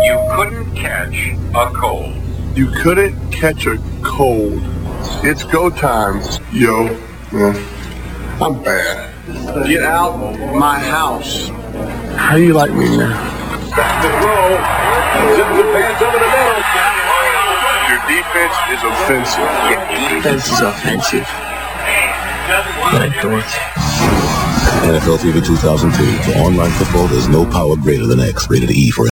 You couldn't catch a cold. You couldn't catch a cold. It's go time, yo. I'm bad. Get out my house. How you like me now? Back to throw. Zips the pants over the middle. Your defense is offensive. Your defense is offensive. What a dork. NFL TV 2002. For online football, there's no power greater than X. Rated E for